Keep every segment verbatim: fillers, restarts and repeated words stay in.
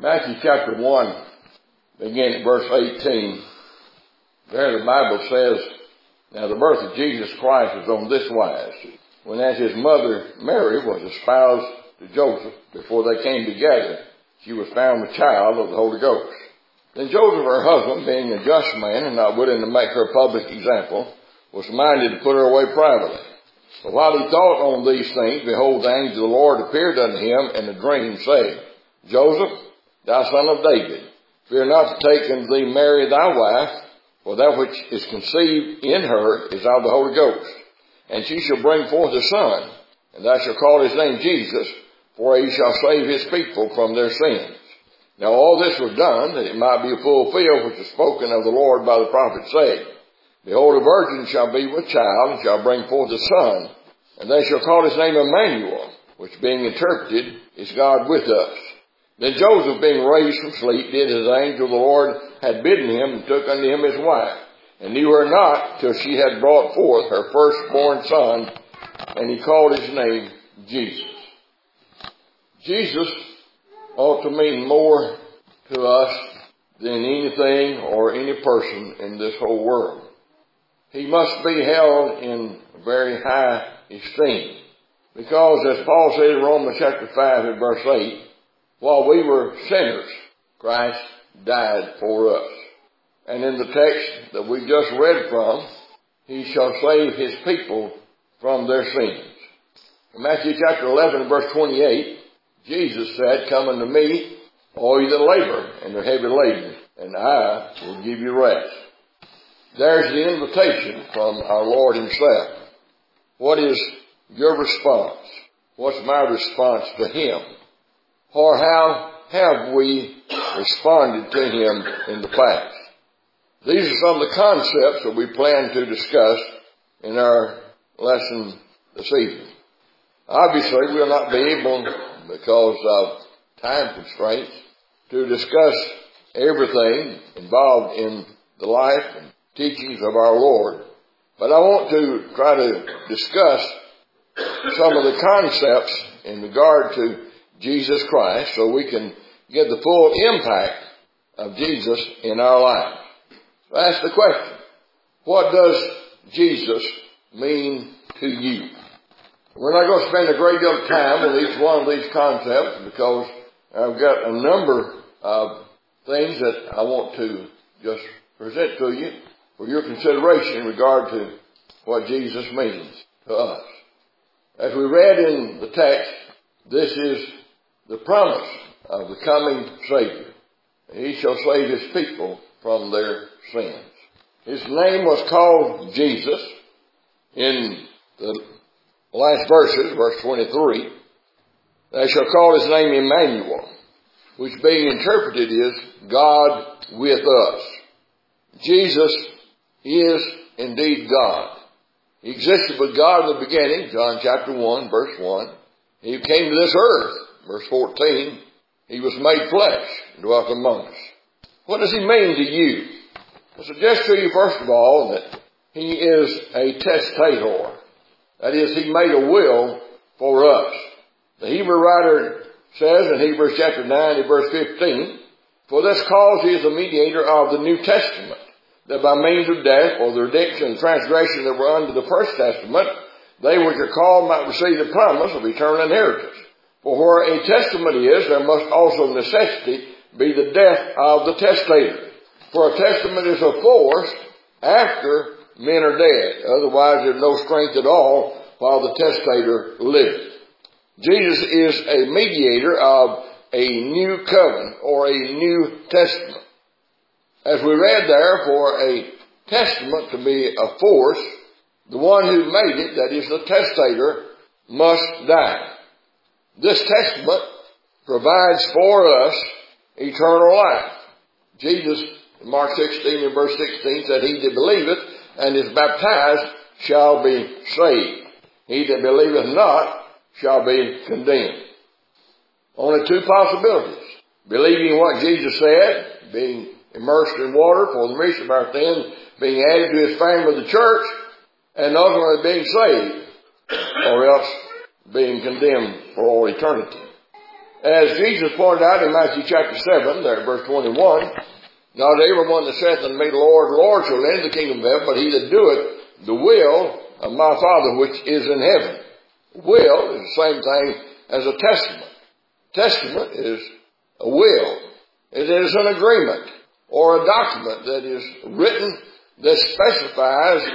Matthew chapter one, beginning at verse eighteen. There the Bible says, "Now the birth of Jesus Christ was on this wise. When as his mother Mary was espoused to Joseph, before they came together, she was found with child of the Holy Ghost. Then Joseph, her husband, being a just man and not willing to make her a public example, was minded to put her away privately. But while he thought on these things, behold, the angel of the Lord appeared unto him in a dream, saying, Joseph, thou son of David, fear not to take unto thee Mary thy wife, for that which is conceived in her is of the Holy Ghost. And she shall bring forth a son, and thou shalt call his name Jesus, for he shall save his people from their sins. Now all this was done, that it might be fulfilled which was spoken of the Lord by the prophet, saying, Behold, a virgin shall be with child, and shall bring forth a son, and they shall call his name Emmanuel, which being interpreted is God with us. Then Joseph, being raised from sleep, did as the angel of the Lord had bidden him, and took unto him his wife, and knew her not till she had brought forth her firstborn son, and he called his name Jesus." Jesus ought to mean more to us than anything or any person in this whole world. He must be held in very high esteem, because as Paul said in Romans chapter five and verse eight, while we were sinners, Christ died for us. And in the text that we just read from, he shall save his people from their sins. In Matthew chapter eleven verse twenty-eight, Jesus said, "Come unto me, all ye that labor and are heavy laden, and I will give you rest." There's the invitation from our Lord himself. What is your response? What's my response to him? Or how have we responded to him in the past? These are some of the concepts that we plan to discuss in our lesson this evening. Obviously, we'll not be able, because of time constraints, to discuss everything involved in the life and teachings of our Lord. But I want to try to discuss some of the concepts in regard to Jesus Christ so we can get the full impact of Jesus in our life. So ask the question, what does Jesus mean to you? We're not going to spend a great deal of time with each one of these concepts, because I've got a number of things that I want to just present to you for your consideration in regard to what Jesus means to us. As we read in the text, this is the promise of the coming Savior. He shall save his people from their sins. His name was called Jesus in the last verses, verse twenty-three. They shall call his name Emmanuel, which being interpreted is God with us. Jesus is indeed God. He existed with God in the beginning, John chapter one, verse one. He came to this earth, verse fourteen. He was made flesh and dwelt among us. What does he mean to you? I suggest to you, first of all, that he is a testator. That is, he made a will for us. The Hebrew writer says in Hebrews chapter nine and verse fifteen, "For this cause he is the mediator of the New Testament, that by means of death, or the redemption and transgression that were under the first testament, they which are called might receive the promise of eternal inheritance. For where a testament is, there must also of necessity be the death of the testator. For a testament is of force after men are dead. Otherwise there's no strength at all while the testator liveth." Jesus is a mediator of a new covenant or a new testament. As we read there, for a testament to be a force, the one who made it, that is the testator, must die. This testament provides for us eternal life. Jesus, in Mark sixteen and verse sixteen, said, "He that believeth and is baptized shall be saved. He that believeth not shall be condemned." Only two possibilities: believing what Jesus said, being immersed in water for the remission of our sins, being added to his family of the church, and ultimately being saved, or else being condemned for all eternity. as Jesus pointed out in Matthew chapter seven, there verse twenty-one, not everyone that saith unto me, Lord, Lord, shall enter the kingdom of heaven, but he that doeth the will of my Father which is in heaven. Will is the same thing as a testament. Testament is a will. It is an agreement or a document that is written that specifies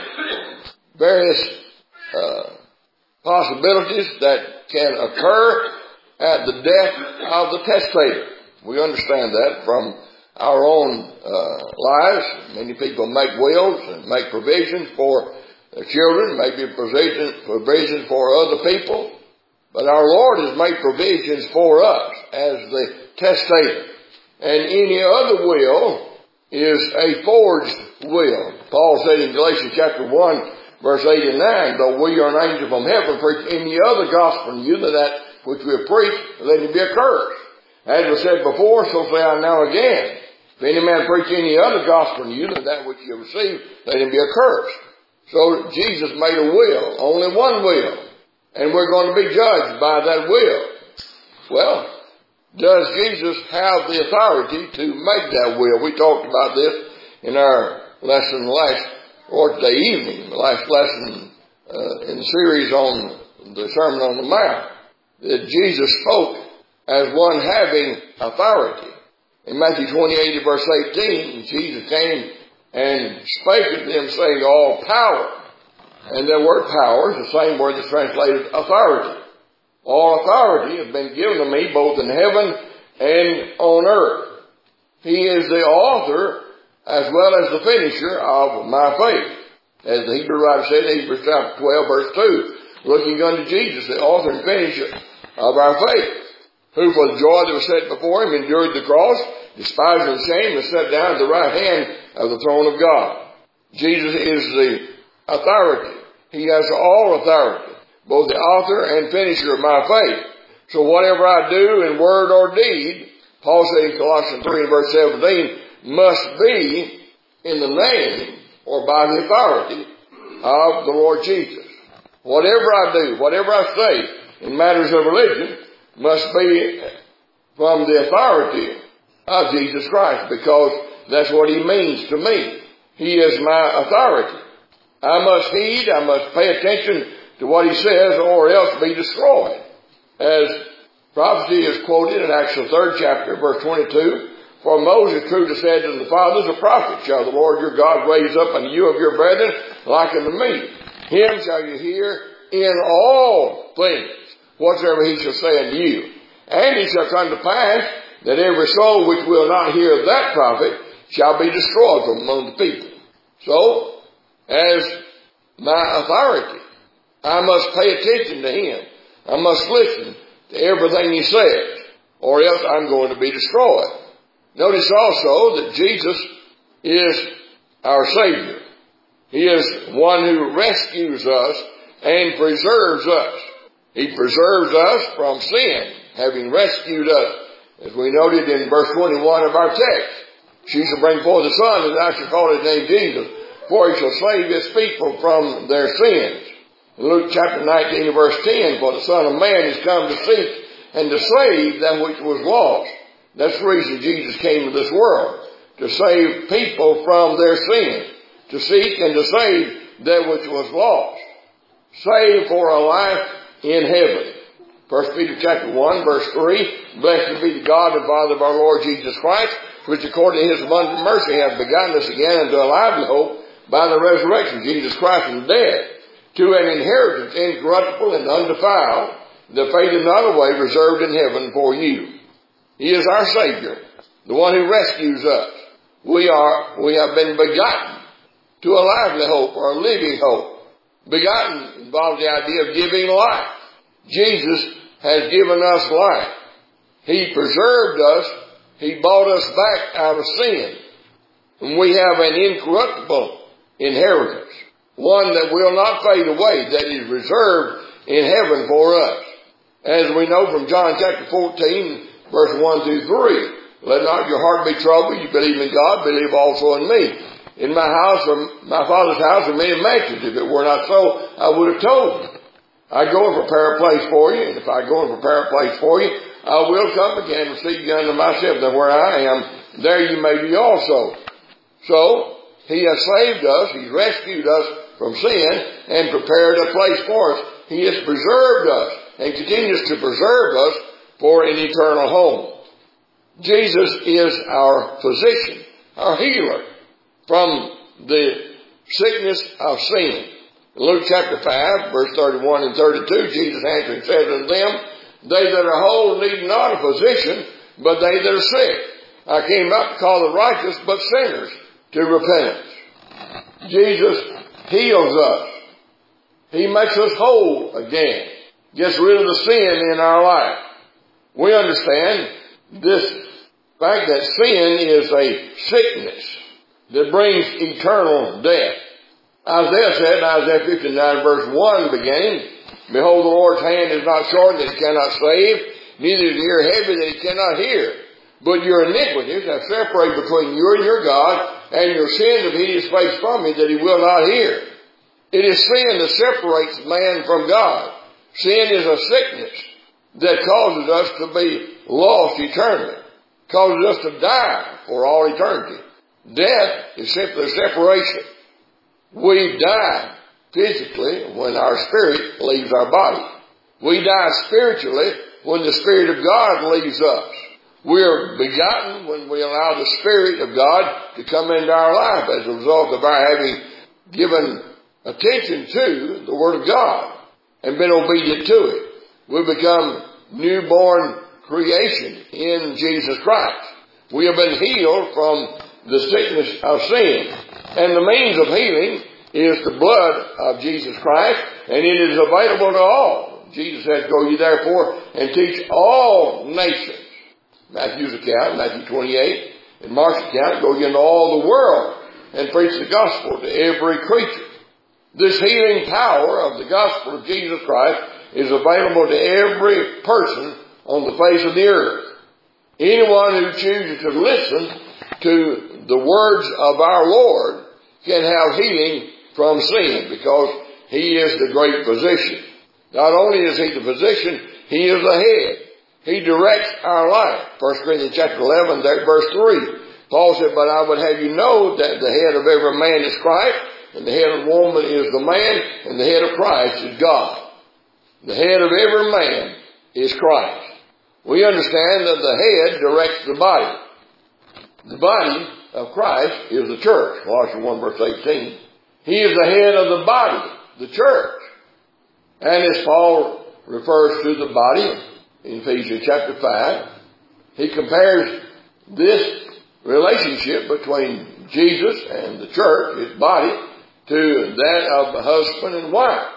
various uh, possibilities that can occur at the death of the testator. We understand that from our own uh, lives. Many people make wills and make provisions for their children, maybe provisions, provisions for other people. But our Lord has made provisions for us as the testator. And any other will is a forged will. Paul said in Galatians chapter one, verse eight and nine, though we are an angel from heaven, preach any other gospel than you than that which we have preached, let him be accursed. As was said before, so say I now again. If any man preach any other gospel than you than that which you have received, let him be accursed. So Jesus made a will, only one will. And we're going to be judged by that will. Well, does Jesus have the authority to make that will? We talked about this in our lesson last, or today evening, the last lesson uh, in the series on the Sermon on the Mount, that Jesus spoke as one having authority. In Matthew twenty-eight, verse eighteen, Jesus came and spake unto them, saying, all power. And that word power is the same word that's translated authority. All authority has been given to me both in heaven and on earth. He is the author as well as the finisher of my faith. As the Hebrew writer said in Hebrews chapter twelve, verse two, looking unto Jesus, the author and finisher of our faith, who for the joy that was set before him endured the cross, despised the shame, and sat down at the right hand of the throne of God. Jesus is the authority. He has all authority, both the author and finisher of my faith. So whatever I do in word or deed, Paul said in Colossians three and verse seventeen, must be in the name or by the authority of the Lord Jesus. Whatever I do, whatever I say in matters of religion must be from the authority of Jesus Christ, because that's what he means to me. He is my authority. I must heed, I must pay attention to what he says, or else be destroyed. As prophecy is quoted in Acts the third chapter, verse twenty-two, for Moses truly said to the fathers, a prophet shall the Lord your God raise up unto you of your brethren like unto me. Him shall you hear in all things, whatsoever he shall say unto you. And it shall come to pass that every soul which will not hear that prophet shall be destroyed from among the people. So, as my authority, I must pay attention to him. I must listen to everything he says, or else I'm going to be destroyed. Notice also that Jesus is our Savior. He is one who rescues us and preserves us. He preserves us from sin, having rescued us. As we noted in verse twenty-one of our text, she shall bring forth a son, and thou shalt call his name Jesus, for he shall save his people from their sins. In Luke chapter nineteen, verse ten, for the Son of Man is come to seek and to save that which was lost. That's the reason Jesus came to this world, to save people from their sins, to seek and to save that which was lost. Save for a life in heaven. First Peter chapter one, verse three, blessed be the God and Father of our Lord Jesus Christ, which according to his abundant mercy hath begotten us again unto a lively hope by the resurrection of Jesus Christ from the dead, to an inheritance incorruptible and undefiled, the faith is not away, reserved in heaven for you. He is our Savior, the one who rescues us. We are, we have been begotten to a lively hope, or a living hope. Begotten involves the idea of giving life. Jesus has given us life. He preserved us. He bought us back out of sin. And we have an incorruptible inheritance, one that will not fade away, that is reserved in heaven for us. As we know from John chapter fourteen, verse one through three, let not your heart be troubled. You believe in God, believe also in me. In my house, or my Father's house, are many mansions. If it were not so, I would have told you. I go and prepare a place for you, and if I go and prepare a place for you, I will come again and receive you unto myself, that where I am, there you may be also. So, he has saved us, he's rescued us from sin, and prepared a place for us. He has preserved us, and continues to preserve us for an eternal home. Jesus is our physician, our healer, from the sickness of sin. In Luke chapter five, verse thirty-one and thirty-two, Jesus answering said unto them, they that are whole need not a physician, but they that are sick. I came not to call the righteous, but sinners to repentance. Jesus heals us. He makes us whole again. Gets rid of the sin in our life. We understand this fact that sin is a sickness that brings eternal death. Isaiah said in Isaiah fifty-nine verse one beginning, behold, the Lord's hand is not short that he cannot save, neither is his ear heavy that he cannot hear. But your iniquities have separated between you and your God, and your sins have hid his face from me that he will not hear. It is sin that separates man from God. Sin is a sickness that causes us to be lost eternally, causes us to die for all eternity. Death is simply a separation. We die physically when our spirit leaves our body. We die spiritually when the Spirit of God leaves us. We are begotten when we allow the Spirit of God to come into our life as a result of our having given attention to the Word of God and been obedient to it. We become newborn creation in Jesus Christ. We have been healed from the sickness of sin. And the means of healing is the blood of Jesus Christ, and it is available to all. Jesus says, go ye therefore and teach all nations. Matthew's account, Matthew twenty-eight, and Mark's account, go ye into all the world and preach the gospel to every creature. This healing power of the gospel of Jesus Christ is available to every person on the face of the earth. Anyone who chooses to listen to the words of our Lord can have healing from sin, because he is the great physician. Not only is he the physician, he is the head. He directs our life. First Corinthians chapter eleven, there, verse three. Paul said, but I would have you know that the head of every man is Christ, and the head of the woman is the man, and the head of Christ is God. The head of every man is Christ. We understand that the head directs the body. The body of Christ is the church. Colossians one verse eighteen. He is the head of the body, the church. And as Paul refers to the body in Ephesians chapter five, he compares this relationship between Jesus and the church, his body, to that of the husband and wife.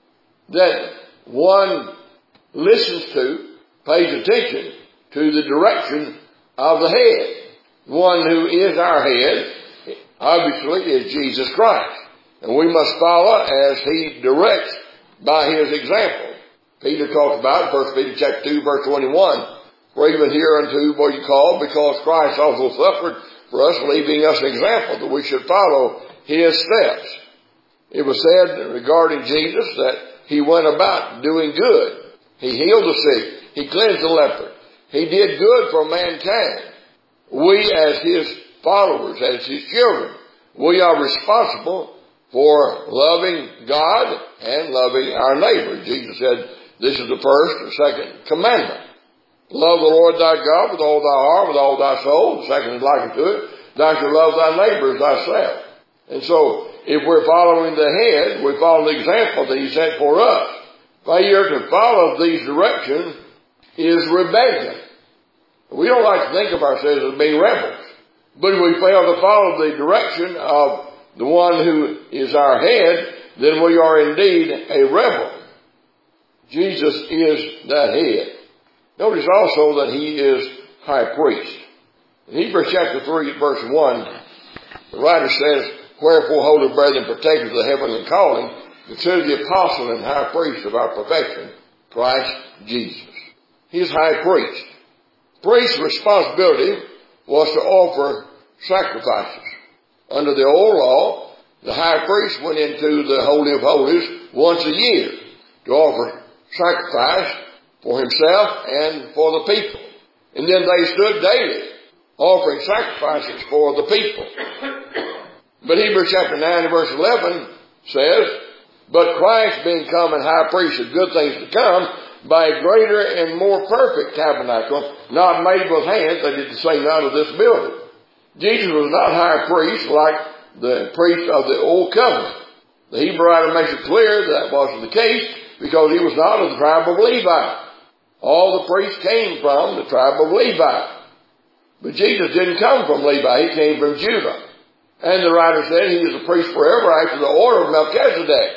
That one listens to, pays attention to the direction of the head. One who is our head, obviously, is Jesus Christ. And we must follow as he directs by his example. Peter talks about, First Peter chapter two, verse twenty-one, for even hereunto were you called, because Christ also suffered for us, leaving us an example that we should follow his steps. It was said regarding Jesus that he went about doing good. He healed the sick. He cleansed the leper. He did good for mankind. We as his followers, as his children, we are responsible for loving God and loving our neighbor. Jesus said, this is the first and second commandment. Love the Lord thy God with all thy heart, with all thy soul. The second is like to it. Thou shalt love thy neighbor as thyself. And so, if we're following the head, we follow the example that he set for us. Failure to follow these directions is rebellion. We don't like to think of ourselves as being rebels. But if we fail to follow the direction of the one who is our head, then we are indeed a rebel. Jesus is that head. Notice also that he is high priest. In Hebrews chapter three, verse one, the writer says, wherefore, holy brethren, partakers of the heavenly calling, consider the apostle and high priest of our perfection, Christ Jesus. He is high priest. Priest's responsibility was to offer sacrifices. Under the old law, the high priest went into the Holy of Holies once a year to offer sacrifice for himself and for the people. And then they stood daily, offering sacrifices for the people. But Hebrews chapter nine and verse eleven says, but Christ being come and high priest of good things to come, by a greater and more perfect tabernacle, not made with hands, they did the same out of this building. Jesus was not high priest like the priest of the old covenant. The Hebrew writer makes it clear that wasn't the case because he was not of the tribe of Levi. All the priests came from the tribe of Levi. But Jesus didn't come from Levi, he came from Judah. And the writer said he is a priest forever after the order of Melchizedek,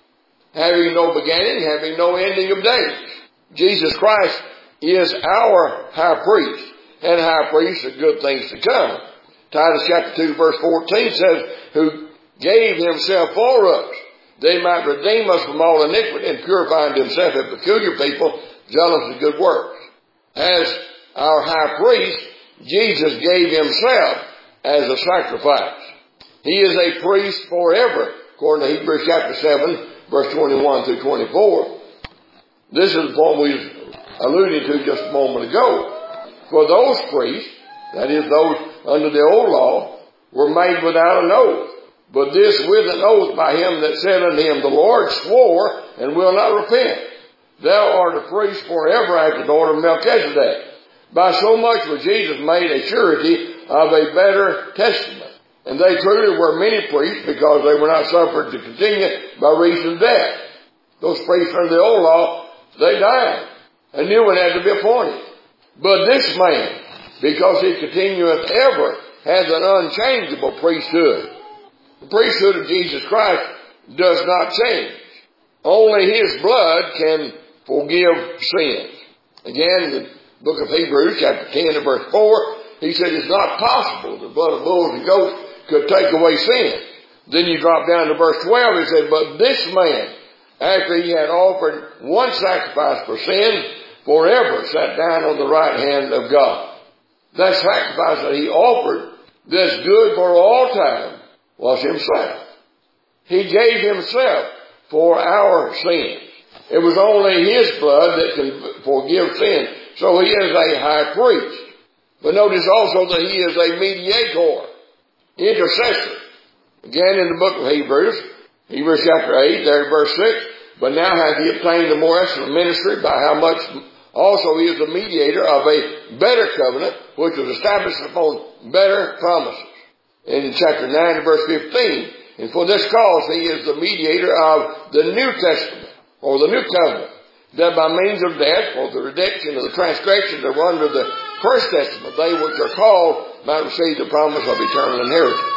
having no beginning, having no ending of days. Jesus Christ is our high priest, and high priest of good things to come. Titus chapter two verse fourteen says, who gave himself for us, they might redeem us from all iniquity and purify unto himself a peculiar people, zealous of good works. As our high priest, Jesus gave himself as a sacrifice. He is a priest forever, according to Hebrews chapter seven, verse twenty-one through twenty-four. This is the point we alluded to just a moment ago. For those priests, that is those under the old law, were made without an oath. But this with an oath by him that said unto him, the Lord swore and will not repent. Thou art a priest forever after the order of Melchizedek. By so much was Jesus made a surety of a better testament. And they truly were many priests because they were not suffered to continue by reason of death. Those priests under the old law, they died. A new one had to be appointed. But this man, because he continueth ever, has an unchangeable priesthood. The priesthood of Jesus Christ does not change. Only his blood can forgive sins. Again, in the book of Hebrews, chapter ten and verse four, he said it's not possible the blood of bulls and goats could take away sin. Then you drop down to verse twelve, he said, but this man, after he had offered one sacrifice for sin, forever sat down on the right hand of God. That sacrifice that he offered, that's good for all time, was himself. He gave himself for our sins. It was only his blood that can forgive sin. So he is a high priest. But notice also that he is a mediator, intercessor. Again in the book of Hebrews, Hebrews chapter eight, there in verse six, but now hath he obtained a more excellent ministry, by how much also he is the mediator of a better covenant, which was established upon better promises. And in chapter nine and verse fifteen, and for this cause he is the mediator of the New Testament, or the New Covenant, that by means of death, for the redemption of the transgressions that were under the first testament, they which are called might receive the promise of eternal inheritance.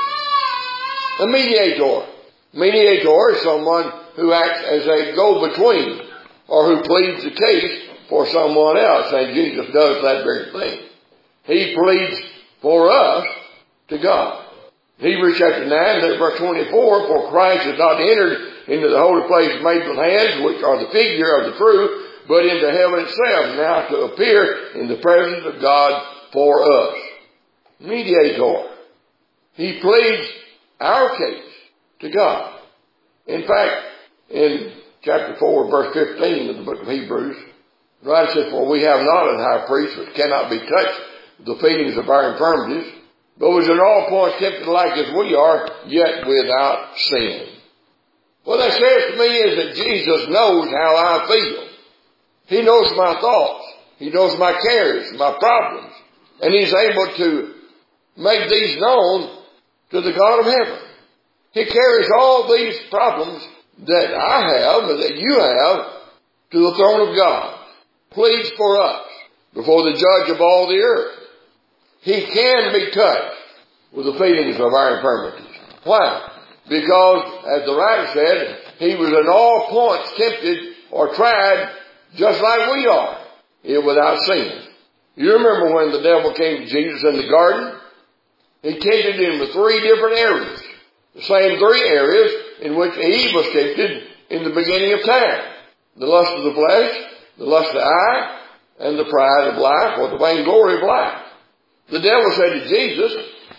A mediator. Mediator is someone who acts as a go-between, or who pleads the case for someone else, and Jesus does that very thing. He pleads for us to God. Hebrews chapter nine, verse twenty-four, for Christ has not entered into the holy place made with hands, which are the figure of the true, but into heaven itself, now to appear in the presence of God for us. Mediator. He pleads our case to God. In fact, in chapter four, verse fifteen of the book of Hebrews, the writer says, for we have not an high priest which cannot be touched with the feelings of our infirmities, but was in all points tempted like as we are, yet without sin. What that says to me is that Jesus knows how I feel. He knows my thoughts. He knows my cares, my problems. And he's able to make these known to the God of heaven. He carries all these problems that I have and that you have to the throne of God. Pleads for us before the judge of all the earth. He can be touched with the feelings of our infirmities. Why? Because, as the writer said, he was in all points tempted or tried just like we are, yet without sin. You remember when the devil came to Jesus in the garden? He tempted him with three different areas. The same three areas in which Eve was tempted in the beginning of time. The lust of the flesh, the lust of the eye, and the pride of life, or the vainglory of life. The devil said to Jesus,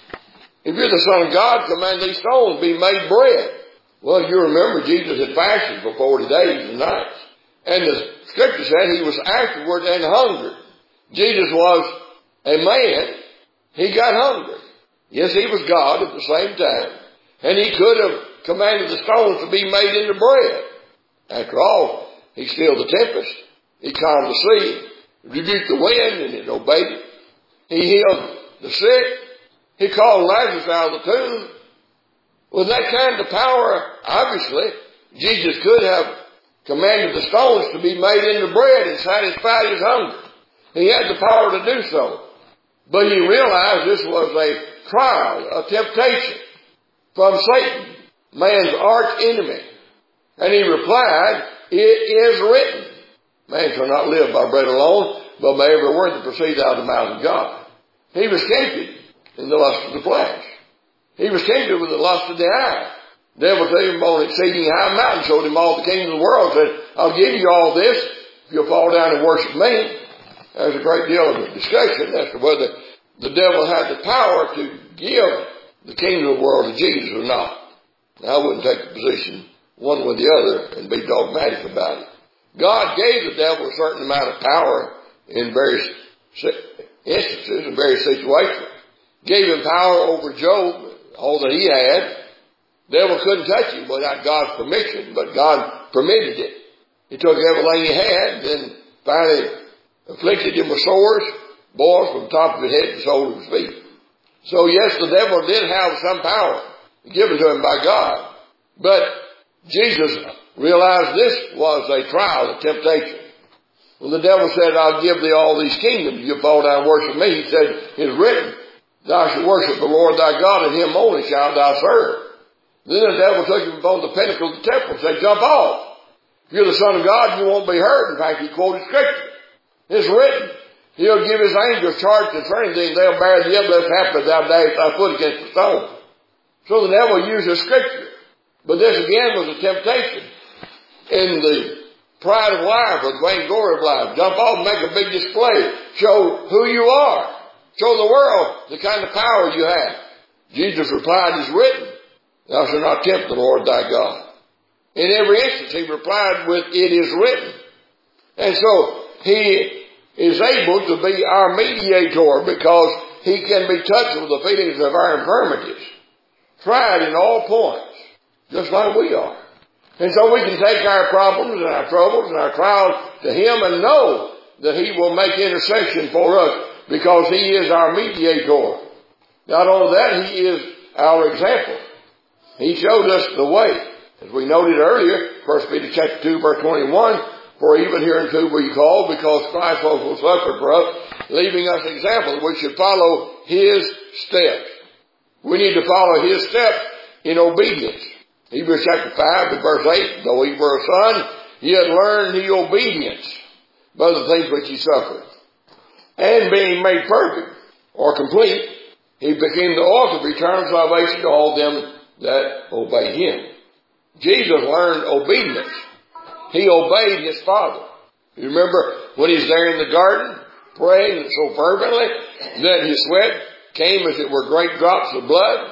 if you're the Son of God, command these stones be made bread. Well, you remember Jesus had fasted for forty days and nights. And the Scripture said he was afterward and hungered. Jesus was a man. He got hungry. Yes, he was God at the same time. And he could have commanded the stones to be made into bread. After all, he stilled the tempest. He calmed the sea, rebuked the wind, and it obeyed it. He healed the sick. He called Lazarus out of the tomb. With that kind of power, obviously, Jesus could have commanded the stones to be made into bread and satisfied his hunger. He had the power to do so. But he realized this was a trial, a temptation from Satan, man's arch enemy. And he replied, it is written, man shall not live by bread alone, but by every word that proceeds out of the mouth of God. He was tempted in the lust of the flesh. He was tempted with the lust of the eye. The devil took him on an exceeding high mountain, showed him all the kingdoms of the world, said, I'll give you all this if you'll fall down and worship me. There's a great deal of discussion as to whether the devil had the power to give the kingdom of the world to Jesus or not. Now, I wouldn't take a position one with the other and be dogmatic about it. God gave the devil a certain amount of power in various instances, in various situations. Gave him power over Job, all that he had. The devil couldn't touch him without God's permission, but God permitted it. He took everything he had, then finally afflicted him with sores, boils from the top of his head to the sole of his feet. So yes, the devil did have some power given to him by God. But Jesus realized this was a trial, a temptation. When the devil said, I'll give thee all these kingdoms, you fall down and worship me, he said, it is written, thou shalt worship the Lord thy God, and him only shalt thou serve. Then the devil took him upon the pinnacle of the temple and said, jump off. If you're the Son of God, you won't be hurt. In fact, he quoted Scripture. It's written, he'll give his angels charge concerning thee, and they'll bear thee up, lest haply thou dash thy foot against the stone. So the devil uses Scripture. But this again was a temptation. In the pride of life, or the vainglory of life, jump off and make a big display. Show who you are. Show the world the kind of power you have. Jesus replied, it's written, thou shalt not tempt the Lord thy God. In every instance, he replied with, it is written. And so, he is able to be our mediator because he can be touched with the feelings of our infirmities. Tried in all points, just like we are. And so we can take our problems and our troubles and our trials to him and know that he will make intercession for us because he is our mediator. Not only that, he is our example. He showed us the way. As we noted earlier, First Peter chapter two, verse twenty-one, for even hereunto we call, because Christ also suffered for us, leaving us example. We should follow his steps. We need to follow his steps in obedience. Hebrews chapter five, and verse eight, though he were a son, yet learned he obedience by the things which he suffered. And being made perfect, or complete, he became the author of eternal salvation to all them that obey him. Jesus learned obedience. He obeyed his Father. You remember when he's there in the garden, praying so fervently that his sweat came as it were great drops of blood?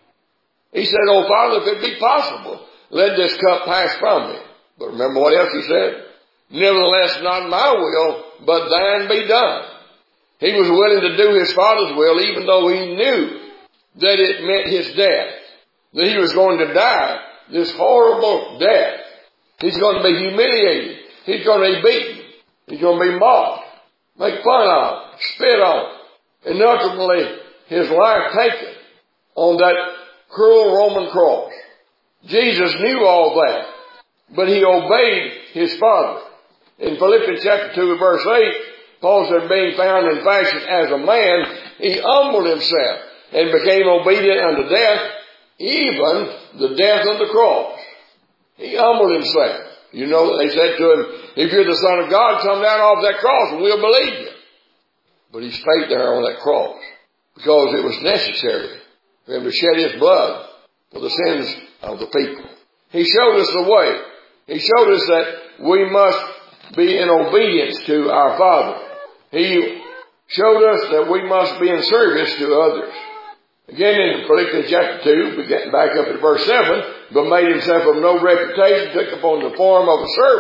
He said, oh Father, if it be possible, let this cup pass from me. But remember what else he said? Nevertheless, not my will, but thine be done. He was willing to do his Father's will, even though he knew that it meant his death. That he was going to die this horrible death. He's going to be humiliated. He's going to be beaten. He's going to be mocked, make fun of, spit on, and ultimately his life taken on that cruel Roman cross. Jesus knew all that, but he obeyed his Father. In Philippians chapter two, verse eight, Paul said, being found in fashion as a man, he humbled himself and became obedient unto death, even the death of the cross. He humbled himself. You know, they said to him, if you're the Son of God, come down off that cross and we'll believe you. But he stayed there on that cross because it was necessary for him to shed his blood for the sins of the people. He showed us the way. He showed us that we must be in obedience to our Father. He showed us that we must be in service to others. Again, in Philippians chapter two, we get back up at verse seven, but made himself of no reputation, took upon the form of a servant,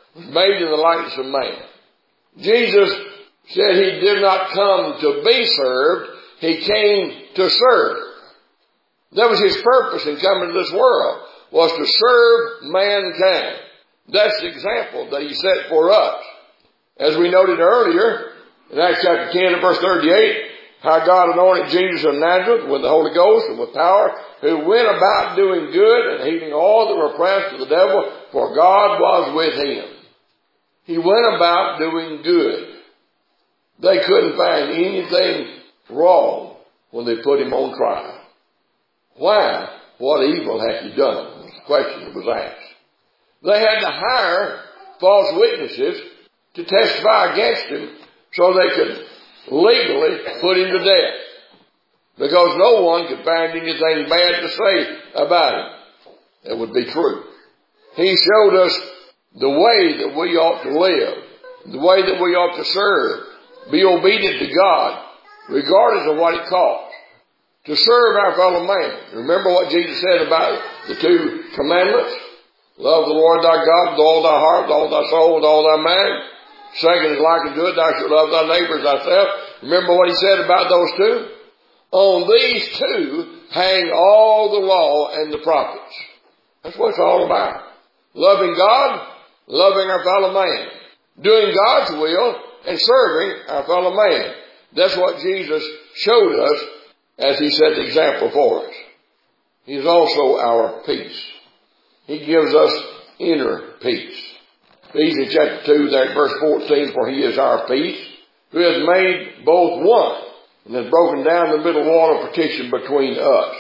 was made in the likeness of man. Jesus said he did not come to be served. He came to serve. That was his purpose in coming to this world, was to serve mankind. That's the example that he set for us. As we noted earlier, in Acts chapter ten and verse thirty-eight, how God anointed Jesus of Nazareth with the Holy Ghost and with power, who went about doing good and healing all that were oppressed of the devil, for God was with him. He went about doing good. They couldn't find anything wrong when they put him on trial. Why? What evil hath he done? Was the question that was asked. They had to hire false witnesses to testify against him so they could legally put him to death. Because no one could find anything bad to say about him that would be true. He showed us the way that we ought to live, the way that we ought to serve, be obedient to God, regardless of what it costs, to serve our fellow man. Remember what Jesus said about the two commandments? Love the Lord thy God with all thy heart, with all thy soul, with all thy mind. Second is like unto it, thou shalt love thy neighbor as thyself. Remember what he said about those two? On these two hang all the law and the prophets. That's what it's all about. Loving God, loving our fellow man. Doing God's will and serving our fellow man. That's what Jesus showed us as he set the example for us. He is also our peace. He gives us inner peace. Ephesians chapter two, there at verse fourteen, for he is our peace, who has made both one, and has broken down the middle wall of partition between us.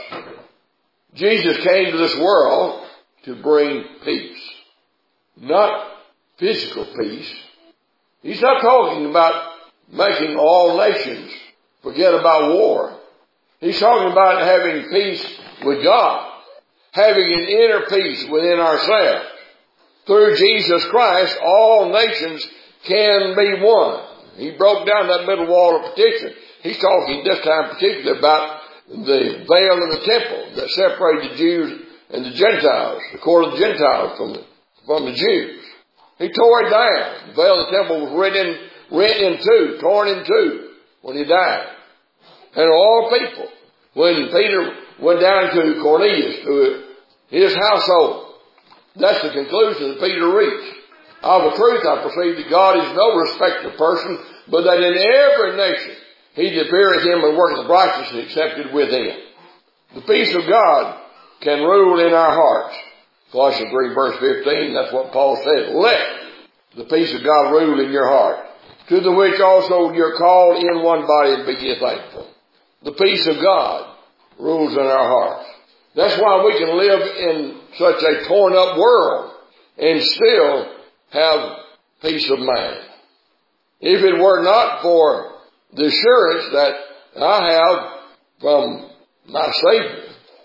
Jesus came to this world to bring peace. Not physical peace. He's not talking about making all nations forget about war. He's talking about having peace with God, having an inner peace within ourselves. Through Jesus Christ, all nations can be one. He broke down that middle wall of partition. He's talking this time particularly about the veil in the temple that separated the Jews and the Gentiles, the court of the Gentiles from the, from the Jews. He tore it down. The veil of the temple was rent in, rent in two, torn in two when he died. And all people, when Peter went down to Cornelius, to his household, that's the conclusion that Peter reached. Of a truth I perceive that God is no respecter of person, but that in every nation he that feareth him and worketh righteousness accepted with him. The peace of God can rule in our hearts. Colossians three verse fifteen, that's what Paul said. Let the peace of God rule in your heart, to the which also you're called in one body, and be ye thankful. The peace of God rules in our hearts. That's why we can live in such a torn up world and still have peace of mind. If it were not for the assurance that I have from my Savior,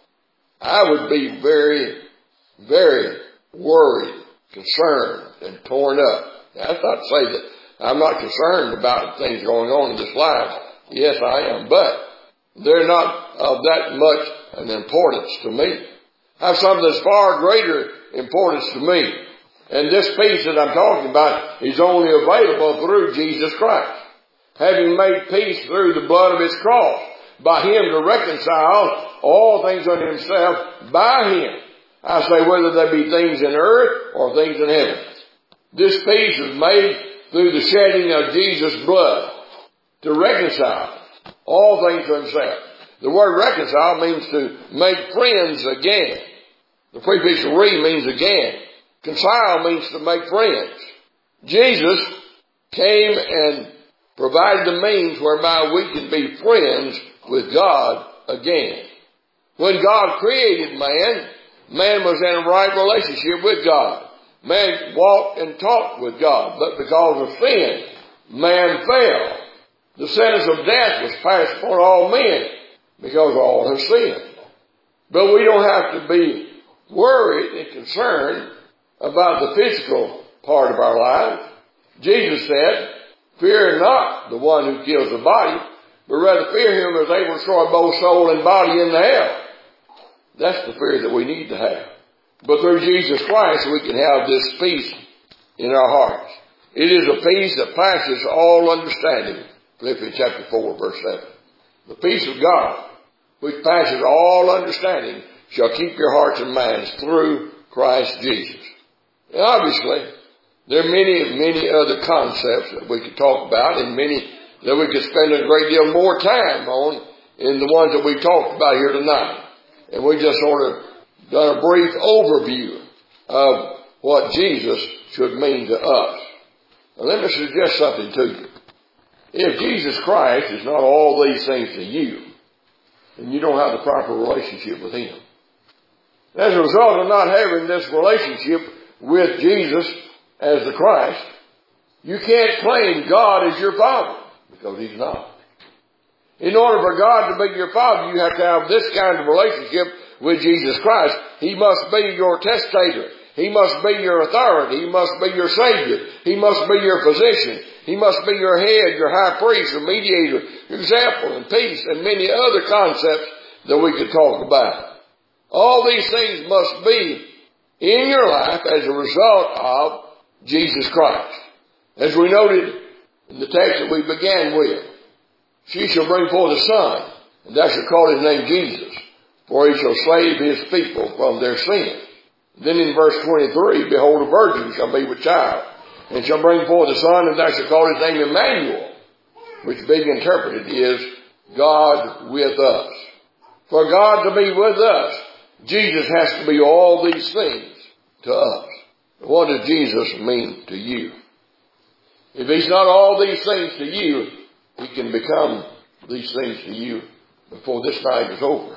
I would be very, very worried, concerned, and torn up. That's not to say that I'm not concerned about things going on in this life. Yes, I am, but they're not of that much an importance to me. I have something that's far greater importance to me. And this peace that I'm talking about is only available through Jesus Christ. Having made peace through the blood of his cross, by him to reconcile all things unto himself by him. I say whether there be things in earth or things in heaven. This peace is made through the shedding of Jesus' blood to reconcile all things to himself. The word reconcile means to make friends again. The prefix re means again. Concile means to make friends. Jesus came and provided the means whereby we can be friends with God again. When God created man, man was in a right relationship with God. Man walked and talked with God, but because of sin, man fell. The sentence of death was passed upon all men because all have sinned. But we don't have to be worried and concerned about the physical part of our lives. Jesus said, fear not the one who kills the body, but rather fear him who is able to destroy both soul and body in the hell. That's the fear that we need to have. But through Jesus Christ, we can have this peace in our hearts. It is a peace that passes all understanding. Philippians chapter four, verse seven. The peace of God, which passes all understanding, shall keep your hearts and minds through Christ Jesus. Now, obviously, there are many, many other concepts that we could talk about, and many that we could spend a great deal more time on in the ones that we talked about here tonight. And we just sort of done a brief overview of what Jesus should mean to us. Now, let me suggest something to you. If Jesus Christ is not all these things to you, then you don't have the proper relationship with Him. As a result of not having this relationship with Jesus as the Christ, you can't claim God as your Father, because He's not. In order for God to be your Father, you have to have this kind of relationship with Jesus Christ. He must be your testator. He must be your authority. He must be your Savior. He must be your physician. He must be your head, your high priest, your mediator, your example, and peace, and many other concepts that we could talk about. All these things must be in your life as a result of Jesus Christ. As we noted in the text that we began with, she shall bring forth a son, and thou shalt call his name Jesus, for he shall save his people from their sins. Then in verse twenty-three, behold, a virgin shall be with child, and shall bring forth a son, and thou shalt call his name Emmanuel, which being interpreted is God with us. For God to be with us, Jesus has to be all these things to us. What does Jesus mean to you? If He's not all these things to you, He can become these things to you before this night is over.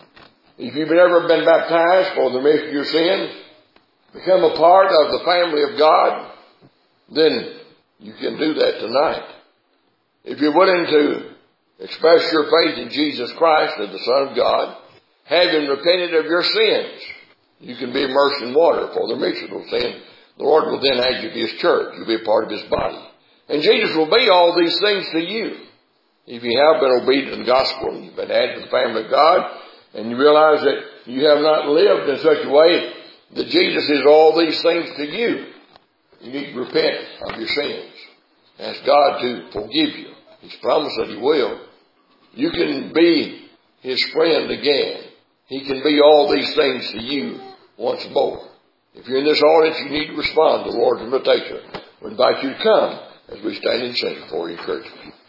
If you've never been baptized for the remission of your sins, become a part of the family of God, then you can do that tonight. If you're willing to express your faith in Jesus Christ as the Son of God, having repented of your sins, you can be immersed in water for the remission of sin. The Lord will then add you to His church. You'll be a part of His body. And Jesus will be all these things to you. If you have been obedient to the gospel, and you've been added to the family of God, and you realize that you have not lived in such a way that Jesus is all these things to you, you need to repent of your sins. Ask God to forgive you. He's promised that He will. You can be His friend again. He can be all these things to you once more. If you're in this audience, you need to respond to the Lord's invitation. We invite you to come as we stand and sing for your encouragement.